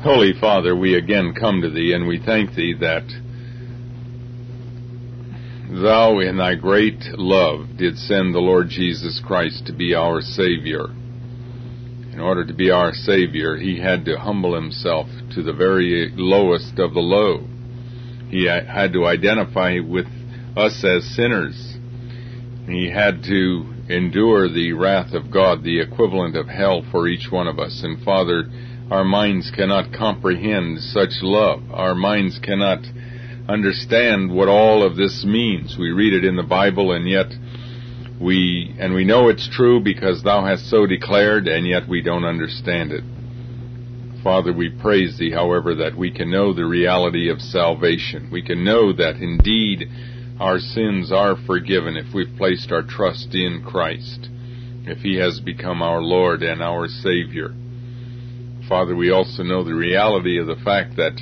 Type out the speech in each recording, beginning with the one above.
Holy Father, we again come to Thee, and we thank Thee that Thou in Thy great love did send the Lord Jesus Christ to be our Savior. In order to be our Savior, He had to humble Himself to the very lowest of the low. He had to identify with us as sinners. He had to endure the wrath of God, the equivalent of hell for each one of us. And Father, our minds cannot comprehend such love. Our minds cannot understand what all of this means. We read it in the Bible, and yet we know it's true because Thou hast so declared, and yet we don't understand it. Father, we praise Thee, however, that we can know the reality of salvation. We can know that indeed our sins are forgiven if we've placed our trust in Christ, if He has become our Lord and our Savior. Father, we also know the reality of the fact that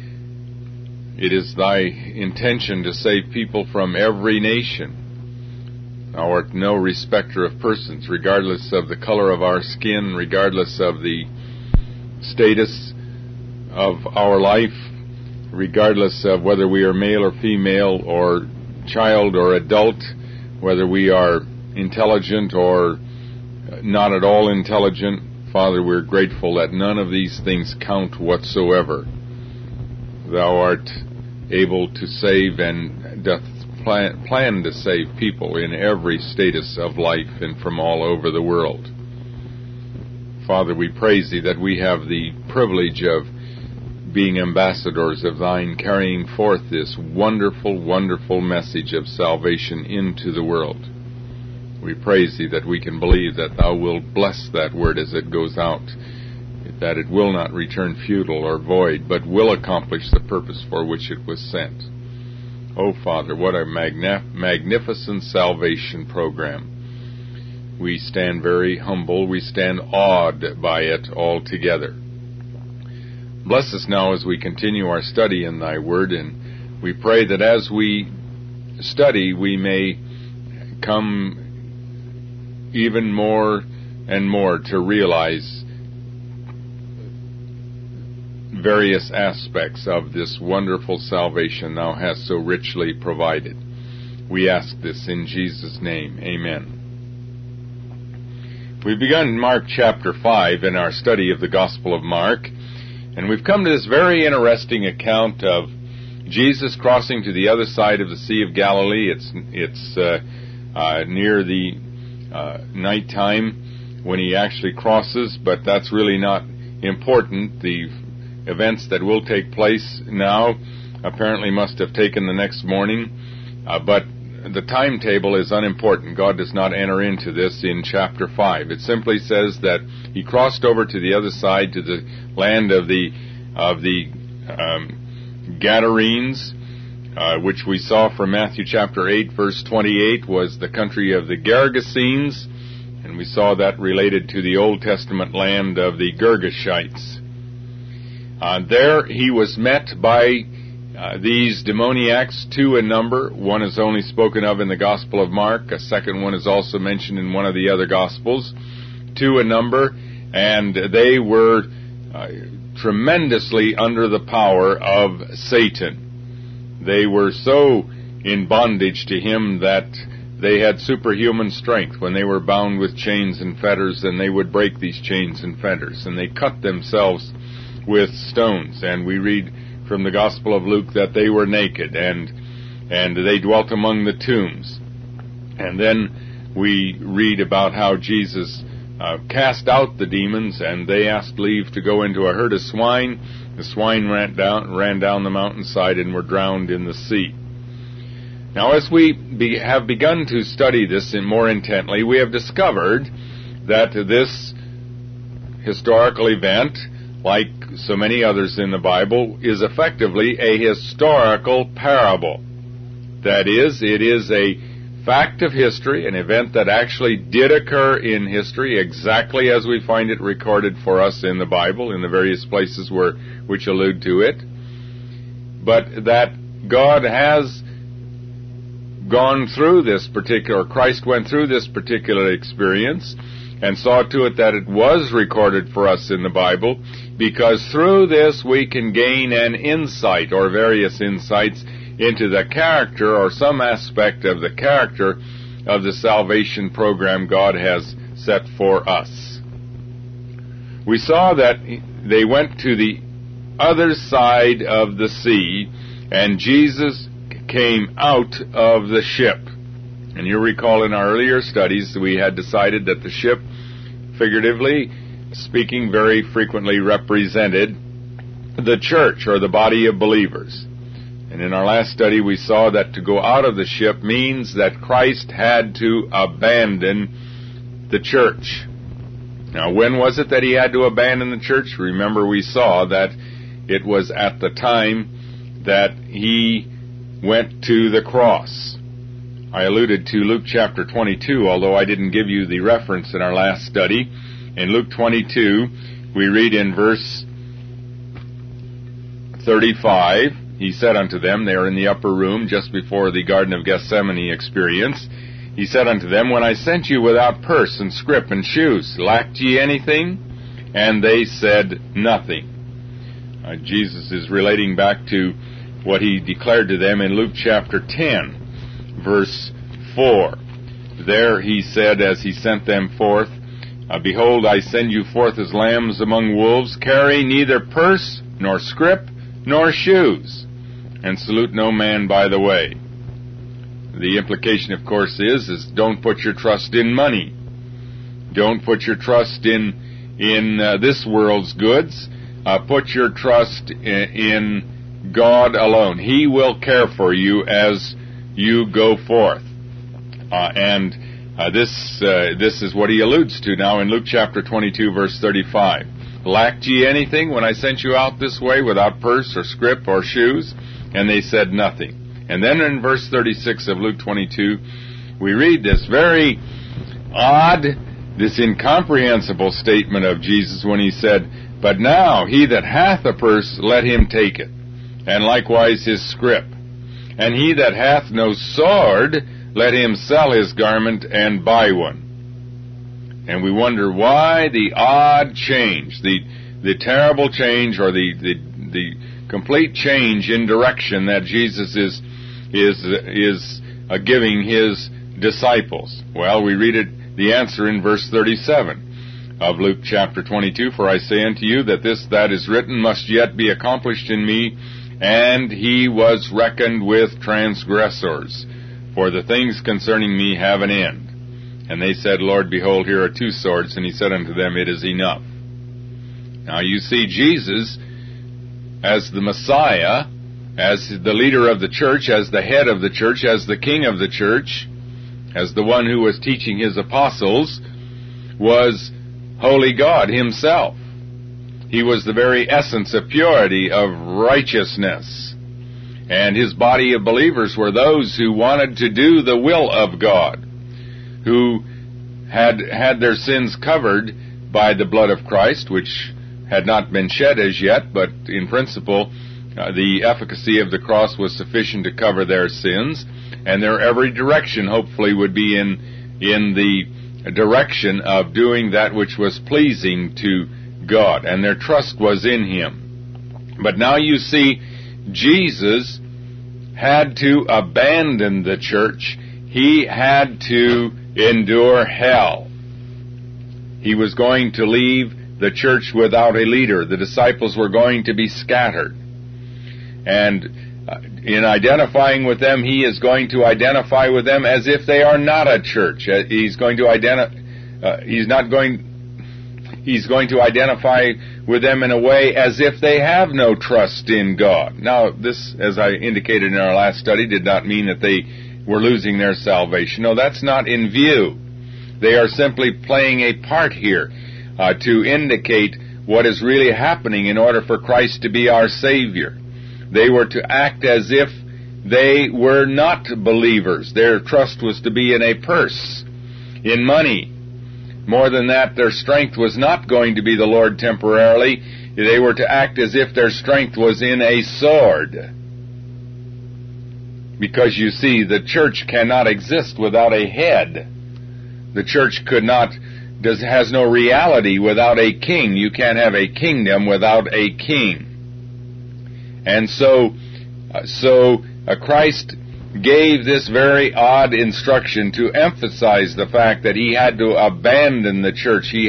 it is Thy intention to save people from every nation. Thou art no respecter of persons, regardless of the color of our skin, regardless of the status of our life, regardless of whether we are male or female or child or adult, whether we are intelligent or not at all intelligent. Father, we're grateful that none of these things count whatsoever. Thou art able to save and doth plan to save people in every status of life and from all over the world. Father, we praise Thee that we have the privilege of being ambassadors of Thine, carrying forth this wonderful, wonderful message of salvation into the world. We praise Thee that we can believe that Thou wilt bless that word as it goes out, that it will not return futile or void, but will accomplish the purpose for which it was sent. Oh, Father, what a magnificent salvation program. We stand very humble. We stand awed by it altogether. Bless us now as we continue our study in Thy Word, and we pray that as we study, we may come even more and more to realize various aspects of this wonderful salvation Thou hast so richly provided. We ask this in Jesus' name. Amen. We've begun Mark chapter 5 in our study of the Gospel of Mark, and we've come to this very interesting account of Jesus crossing to the other side of the Sea of Galilee. It's near the nighttime when He actually crosses, but that's really not important. The events that will take place now apparently must have taken the next morning, but the timetable is unimportant. God does not enter into this in chapter 5. It simply says that He crossed over to the other side, to the land of the Gadarenes, which we saw from Matthew chapter 8, verse 28, was the country of the Gergesenes, and we saw that related to the Old Testament land of the Girgashites. There He was met by these demoniacs, 2 in number. One is only spoken of in the Gospel of Mark. A second one is also mentioned in one of the other Gospels. 2 in number, and they were tremendously under the power of Satan. They were so in bondage to him that they had superhuman strength. When they were bound with chains and fetters, then they would break these chains and fetters, and they cut themselves with stones. And we read from the Gospel of Luke that they were naked, and they dwelt among the tombs. And then we read about how Jesus cast out the demons, and they asked leave to go into a herd of swine. The swine ran down the mountainside and were drowned in the sea. Now, as we have begun to study this more intently, we have discovered that this historical event, like so many others in the Bible, is effectively a historical parable. That is, it is a fact of history, an event that actually did occur in history exactly as we find it recorded for us in the Bible, in the various places which allude to it, but that God has gone through this particular, Christ went through this particular experience and saw to it that it was recorded for us in the Bible because through this we can gain an insight or various insights into the character or some aspect of the character of the salvation program God has set for us. We saw that they went to the other side of the sea, and Jesus came out of the ship. And you recall in our earlier studies we had decided that the ship, figuratively speaking, very frequently represented the church or the body of believers. And in our last study we saw that to go out of the ship means that Christ had to abandon the church. Now, when was it that he had to abandon the church? Remember, we saw that it was at the time that he went to the cross. I alluded to Luke chapter 22, although I didn't give you the reference in our last study. In Luke 22, we read in verse 35, he said unto them, they are in the upper room just before the Garden of Gethsemane experience, he said unto them, when I sent you without purse and scrip and shoes, lacked ye anything? And they said, nothing. Jesus is relating back to what he declared to them in Luke chapter 10, verse 4. There he said, as he sent them forth, behold, I send you forth as lambs among wolves. Carry neither purse, nor scrip, nor shoes, and salute no man by the way. The implication, of course, is don't put your trust in money. Don't put your trust in this world's goods. Put your trust in God alone. He will care for you as you go forth. This is what he alludes to now in Luke chapter 22, verse 35. Lacked ye anything when I sent you out this way without purse or scrip or shoes? And they said nothing. And then in verse 36 of Luke 22, we read this very odd, this incomprehensible statement of Jesus when he said, but now he that hath a purse, let him take it, and likewise his scrip. And he that hath no sword, let him sell his garment and buy one. And we wonder why the odd change, the terrible change, or the complete change in direction that Jesus is giving his disciples. Well, we read the answer in verse 37 of Luke chapter 22. For I say unto you that this that is written must yet be accomplished in me. And he was reckoned with transgressors. For the things concerning me have an end. And they said, Lord, behold, here are 2 swords. And he said unto them, it is enough. Now you see Jesus as the Messiah, as the leader of the church, as the head of the church, as the king of the church, as the one who was teaching his apostles, was holy God himself. He was the very essence of purity, of righteousness. And his body of believers were those who wanted to do the will of God, who had their sins covered by the blood of Christ, which had not been shed as yet, but in principle, the efficacy of the cross was sufficient to cover their sins, and their every direction hopefully would be in the direction of doing that which was pleasing to God, and their trust was in him. But now you see, Jesus had to abandon the church. He had to endure hell. He was going to leave the church without a leader. The disciples were going to be scattered. And in identifying with them, he is going to identify with them as if they are not a church. He's going to identify with them in a way as if they have no trust in God. Now, this, as I indicated in our last study, did not mean that they were losing their salvation. No, that's not in view. They are simply playing a part here to indicate what is really happening in order for Christ to be our Savior. They were to act as if they were not believers. Their trust was to be in a purse, in money. More than that, their strength was not going to be the Lord temporarily. They were to act as if their strength was in a sword. Because you see, the church cannot exist without a head. The church could not has no reality without a king. You can't have a kingdom without a king. And so Christ gave this very odd instruction to emphasize the fact that he had to abandon the church. He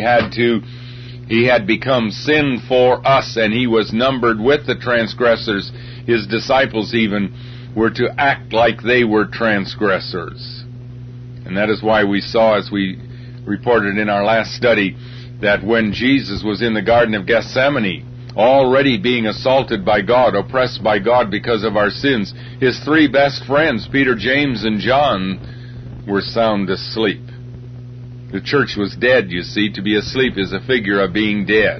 had become sin for us, and he was numbered with the transgressors. His disciples even were to act like they were transgressors. And that is why we saw, as we reported in our last study, that when Jesus was in the Garden of Gethsemane, already being assaulted by God, oppressed by God because of our sins, his three best friends, Peter, James, and John, were sound asleep. The church was dead, you see. To be asleep is a figure of being dead.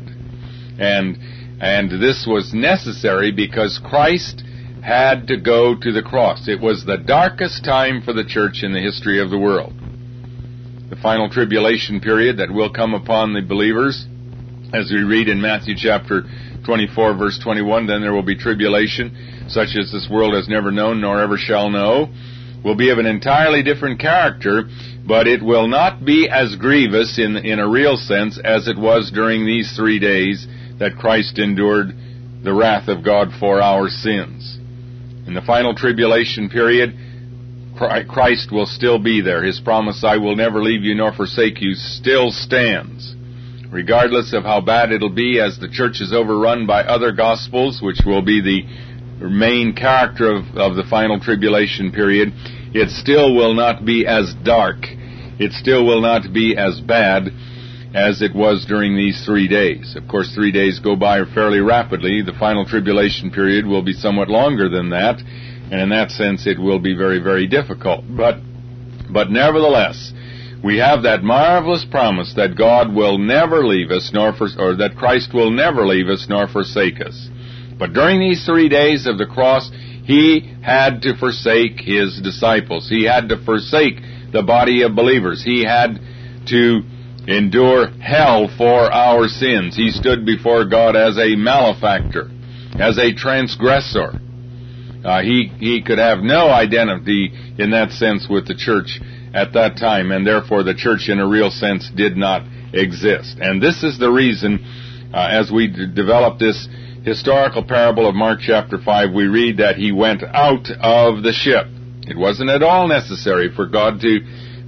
And this was necessary because Christ had to go to the cross. It was the darkest time for the church in the history of the world. The final tribulation period that will come upon the believers, as we read in Matthew chapter 24, verse 21, then there will be tribulation, such as this world has never known nor ever shall know, will be of an entirely different character, but it will not be as grievous in a real sense as it was during these 3 days that Christ endured the wrath of God for our sins. In the final tribulation period, Christ will still be there. His promise, I will never leave you nor forsake you, still stands. Regardless of how bad it'll be as the church is overrun by other gospels, which will be the main character of the final tribulation period, it still will not be as dark. It still will not be as bad as it was during these 3 days. Of course, 3 days go by fairly rapidly. The final tribulation period will be somewhat longer than that, and in that sense it will be very, very difficult. But nevertheless, we have that marvelous promise that God will never leave us, or that Christ will never leave us nor forsake us. But during these 3 days of the cross, he had to forsake his disciples. He had to forsake the body of believers. He had to endure hell for our sins. He stood before God as a malefactor, as a transgressor. He could have no identity in that sense with the church at that time, and therefore the church in a real sense did not exist. And this is the reason, as we develop this historical parable of Mark chapter 5, we read that he went out of the ship. It wasn't at all necessary for God to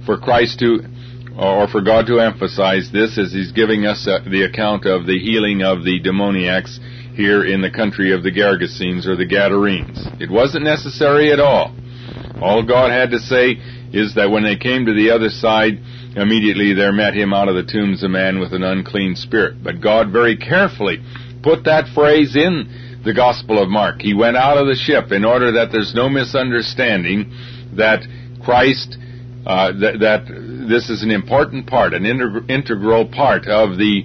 emphasize this, as he's giving us the account of the healing of the demoniacs here in the country of the Gergesenes or the Gadarenes. It wasn't necessary at all. All God had to say is that when they came to the other side, immediately there met him out of the tombs a man with an unclean spirit. But God very carefully put that phrase in the Gospel of Mark. He went out of the ship in order that there's no misunderstanding that Christ, that this is an important part, an integral part of the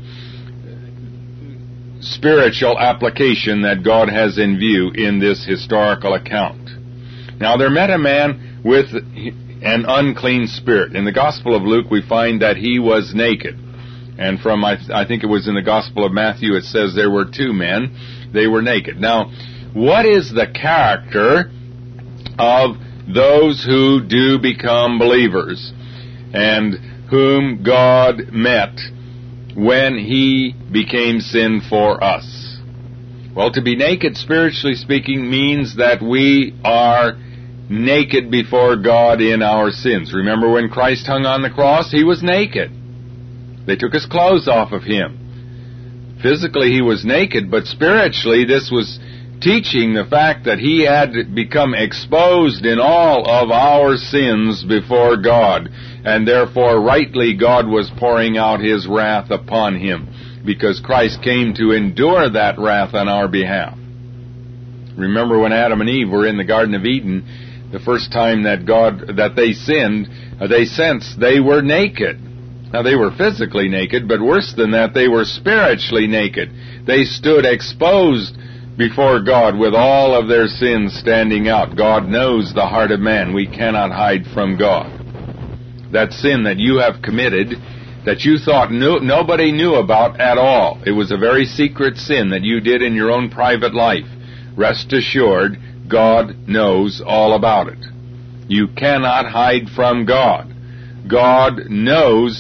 spiritual application that God has in view in this historical account. Now there met a man with an unclean spirit. In the Gospel of Luke we find that he was naked. And from, I think it was in the Gospel of Matthew, it says there were 2 men. They were naked. Now, what is the character of those who do become believers and whom God met when he became sin for us? Well, to be naked, spiritually speaking, means that we are naked before God in our sins. Remember when Christ hung on the cross? He was naked. They took his clothes off of him. Physically he was naked, but spiritually this was teaching the fact that he had become exposed in all of our sins before God, and therefore rightly God was pouring out his wrath upon him, because Christ came to endure that wrath on our behalf. Remember when Adam and Eve were in the Garden of Eden, the first time that they sinned, they sensed they were naked. Now they were physically naked, but worse than that, they were spiritually naked. They stood exposed before God with all of their sins standing out. God knows the heart of man. We cannot hide from God. That sin that you have committed, that you thought nobody knew about at all, it was a very secret sin that you did in your own private life. Rest assured, God knows all about it. You cannot hide from God. God knows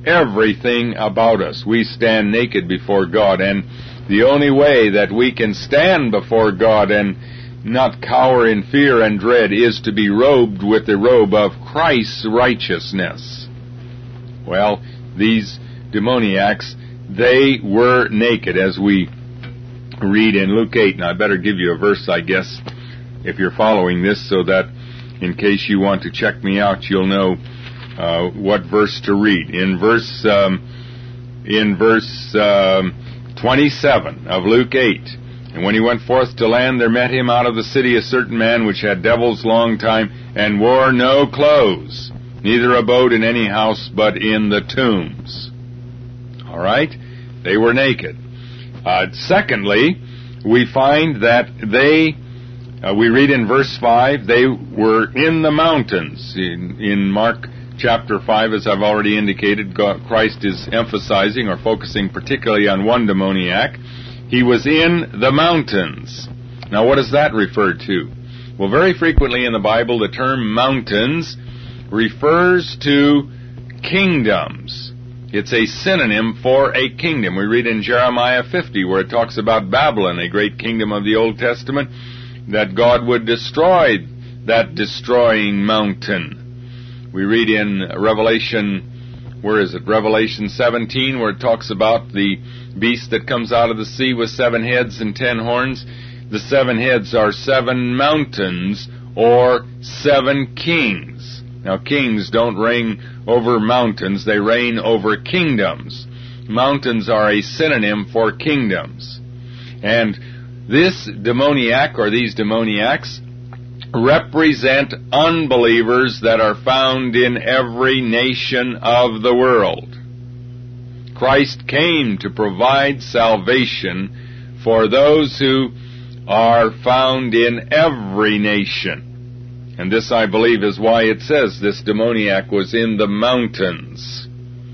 everything about us. We stand naked before God, and the only way that we can stand before God and not cower in fear and dread is to be robed with the robe of Christ's righteousness. Well, these demoniacs, they were naked, as we read in Luke 8. And I better give you a verse, I guess, if you're following this, so that in case you want to check me out, you'll know what verse to read. In verse 27 of Luke 8, "And when he went forth to land, there met him out of the city a certain man which had devils long time, and wore no clothes, neither abode in any house, but in the tombs." All right? They were naked. Secondly, we find that we read in verse 5, they were in the mountains. In Mark chapter 5, as I've already indicated, Christ is emphasizing or focusing particularly on one demoniac. He was in the mountains. Now, what does that refer to? Well, very frequently in the Bible, the term mountains refers to kingdoms. It's a synonym for a kingdom. We read in Jeremiah 50, where it talks about Babylon, a great kingdom of the Old Testament, that God would destroy that destroying mountain. We read in Revelation 17, where it talks about the beast that comes out of the sea with 7 heads and 10 horns. The 7 heads are 7 mountains, or 7 kings. Now, kings don't reign over mountains, they reign over kingdoms. Mountains are a synonym for kingdoms. And this demoniac, or these demoniacs, represent unbelievers that are found in every nation of the world. Christ came to provide salvation for those who are found in every nation. And this, I believe, is why it says this demoniac was in the mountains.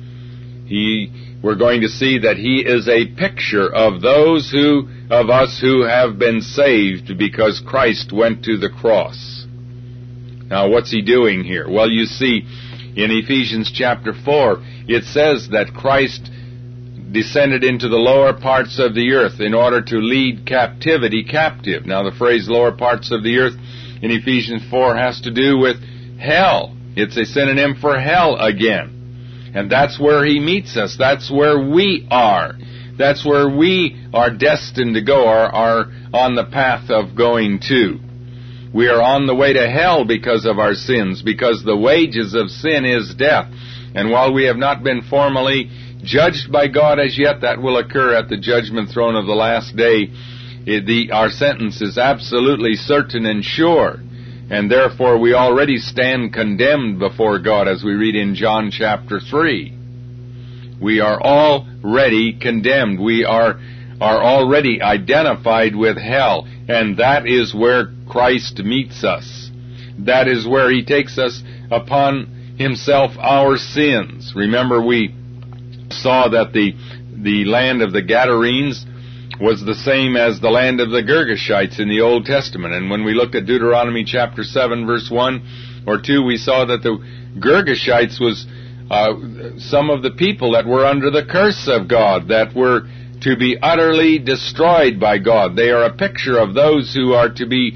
We're going to see that he is a picture of those of us who have been saved because Christ went to the cross. Now, what's he doing here? Well, you see, in Ephesians chapter 4, it says that Christ descended into the lower parts of the earth in order to lead captivity captive. Now, the phrase lower parts of the earth in Ephesians 4 has to do with hell. It's a synonym for hell again. And that's where he meets us. That's where we are. That's where we are destined to go, or are on the path of going to. We are on the way to hell because of our sins, because the wages of sin is death. And while we have not been formally judged by God as yet, that will occur at the judgment throne of the last day. Our sentence is absolutely certain and sure. And therefore we already stand condemned before God, as we read in John chapter 3. We are already condemned. We are already identified with hell. And that is where Christ meets us. That is where he takes us upon himself our sins. Remember, we saw that the land of the Gadarenes was the same as the land of the Girgashites in the Old Testament. And when we looked at Deuteronomy chapter 7, verse 1 or 2, we saw that the Girgashites was some of the people that were under the curse of God, that were to be utterly destroyed by God. They are a picture of those who are to be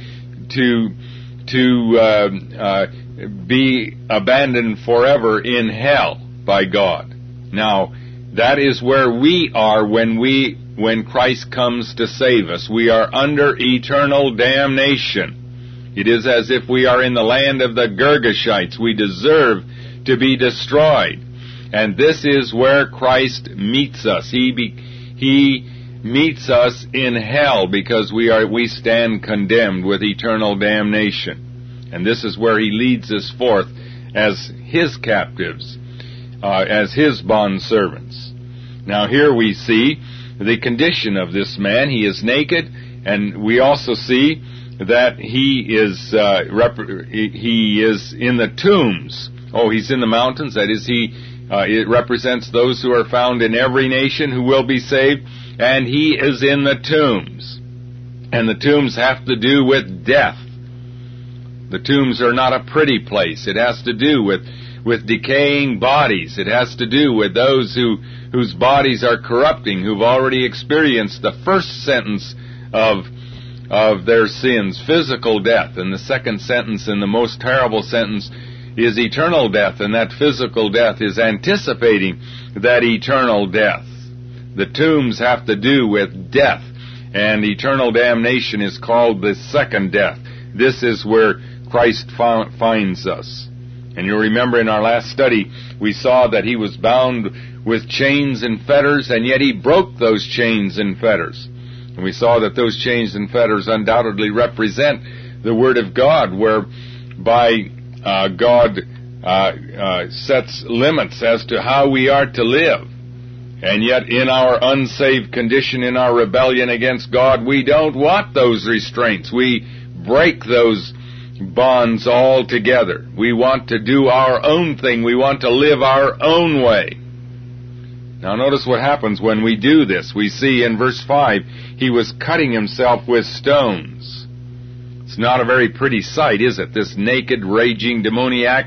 abandoned forever in hell by God. Now, that is where we are when Christ comes to save us. We are under eternal damnation. It is as if we are in the land of the Girgashites. We deserve to be destroyed. And this is where Christ meets us. He meets us in hell because we stand condemned with eternal damnation. And this is where he leads us forth as his captives, as his bondservants. Now here we see the condition of this man. He is naked, and we also see that he is in the tombs. Oh, he's in the mountains. That is, it represents those who are found in every nation who will be saved, and he is in the tombs. And the tombs have to do with death. The tombs are not a pretty place. It has to do with with decaying bodies. It has to do with those whose bodies are corrupting, who've already experienced the first sentence of their sins, physical death. And the second sentence, and the most terrible sentence, is eternal death. And that physical death is anticipating that eternal death. The tombs have to do with death, and eternal damnation is called the second death. This is where Christ finds us. And you'll remember in our last study, we saw that he was bound with chains and fetters, and yet he broke those chains and fetters. And we saw that those chains and fetters undoubtedly represent the Word of God, whereby God sets limits as to how we are to live. And yet in our unsaved condition, in our rebellion against God, we don't want those restraints. We break those bonds altogether. We want to do our own thing. We want to live our own way. Now notice what happens when we do this. We see in verse 5, he was cutting himself with stones. It's not a very pretty sight, is it? This naked, raging demoniac,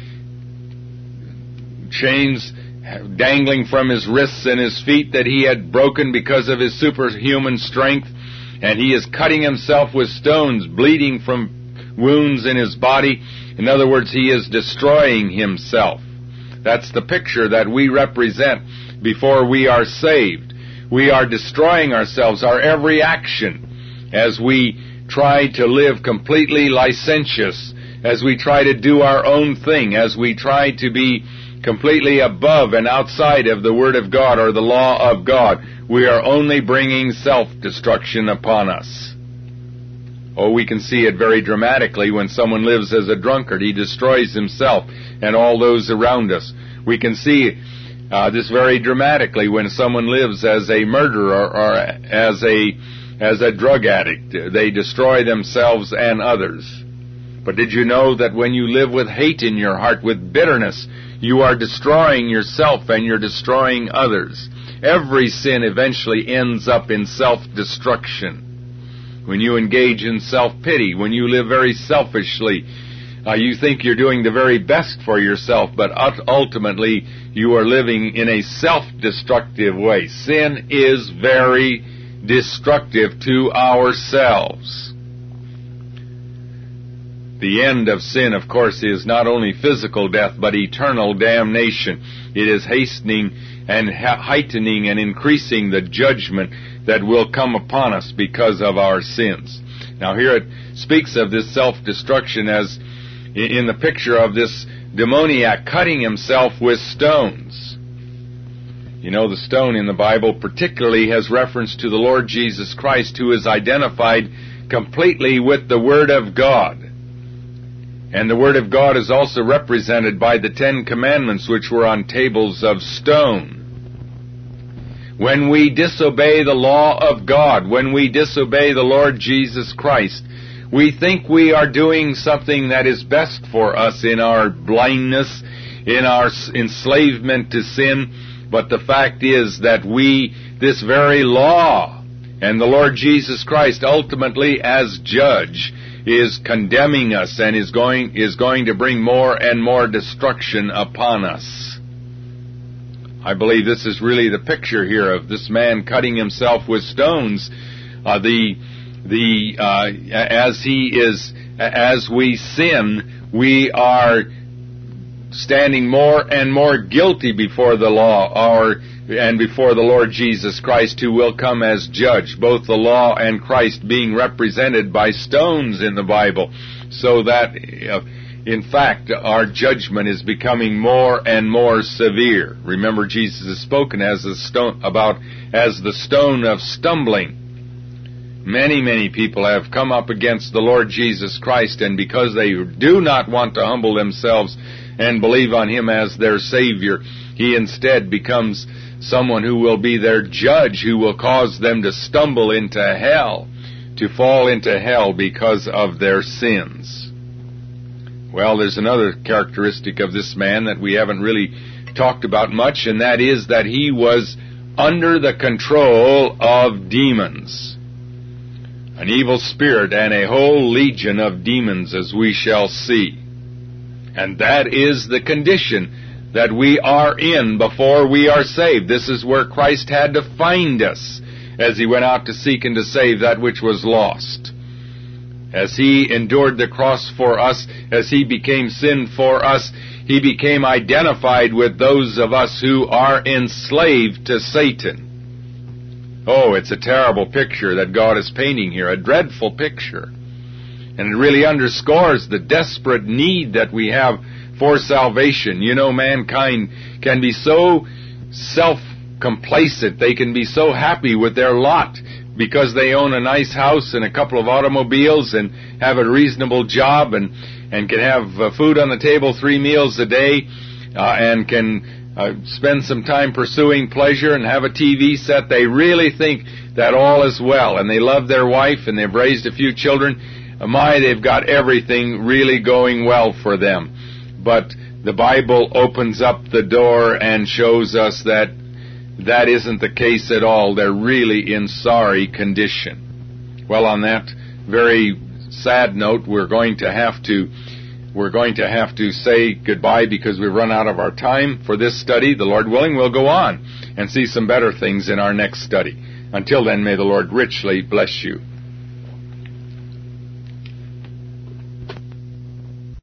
chains dangling from his wrists and his feet that he had broken because of his superhuman strength, and he is cutting himself with stones, bleeding from wounds in his body. In other words, he is destroying himself. That's the picture that we represent before we are saved. We are destroying ourselves, our every action, as we try to live completely licentious, as we try to do our own thing, as we try to be completely above and outside of the Word of God or the law of God. We are only bringing self-destruction upon us. Oh, we can see it very dramatically when someone lives as a drunkard. He destroys himself and all those around us. We can see this very dramatically when someone lives as a murderer or as a drug addict. They destroy themselves and others. But did you know that when you live with hate in your heart, with bitterness, you are destroying yourself and you're destroying others? Every sin eventually ends up in self-destruction. When you engage in self-pity, when you live very selfishly, you think you're doing the very best for yourself, but ultimately you are living in a self-destructive way. Sin is very destructive to ourselves. The end of sin, of course, is not only physical death, but eternal damnation. It is hastening and heightening and increasing the judgment that will come upon us because of our sins. Now here it speaks of this self-destruction as in the picture of this demoniac cutting himself with stones. You know, the stone in the Bible particularly has reference to the Lord Jesus Christ, who is identified completely with the Word of God. And the Word of God is also represented by the 10 Commandments, which were on tables of stone. When we disobey the law of God, when we disobey the Lord Jesus Christ, we think we are doing something that is best for us in our blindness, in our enslavement to sin. But the fact is that this very law, and the Lord Jesus Christ ultimately as judge, is condemning us and is going to bring more and more destruction upon us. I believe this is really the picture here of this man cutting himself with stones. As we sin, we are standing more and more guilty before the law, and before the Lord Jesus Christ, who will come as judge, both the law and Christ being represented by stones in the Bible, so that, in fact, our judgment is becoming more and more severe. Remember, Jesus is spoken as the stone of stumbling. Many, many people have come up against the Lord Jesus Christ, and because they do not want to humble themselves and believe on Him as their Savior, He instead becomes someone who will be their judge, who will cause them to stumble into hell, to fall into hell because of their sins. Well, there's another characteristic of this man that we haven't really talked about much, and that is that he was under the control of demons. An evil spirit and a whole legion of demons, as we shall see. And that is the condition that we are in before we are saved. This is where Christ had to find us as He went out to seek and to save that which was lost. As He endured the cross for us, as He became sin for us, He became identified with those of us who are enslaved to Satan. Oh, it's a terrible picture that God is painting here, a dreadful picture. And it really underscores the desperate need that we have for salvation. You know, mankind can be so self-complacent. They can be so happy with their lot because they own a nice house and a couple of automobiles and have a reasonable job and can have food on the table 3 meals a day and can spend some time pursuing pleasure and have a TV set. They really think that all is well, and they love their wife and they've raised a few children. They've got everything really going well for them. But the Bible opens up the door and shows us that that isn't the case at all. They're really in sorry condition. Well, on that very sad note, we're going to have to say goodbye because we've run out of our time for this study. The Lord willing, we'll go on and see some better things in our next study. Until then, may the Lord richly bless you.